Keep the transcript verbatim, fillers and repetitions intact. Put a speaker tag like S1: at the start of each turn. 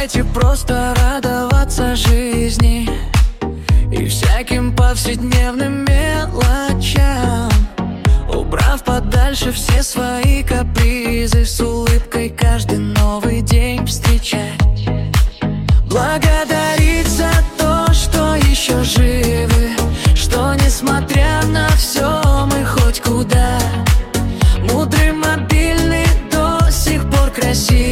S1: Давайте просто радоваться жизни и всяким повседневным мелочам, убрав подальше все свои капризы, с улыбкой каждый новый день встречать. Благодарить за то, что еще живы, что несмотря на все мы хоть куда. Мудрый, мобильный, до сих пор красивый.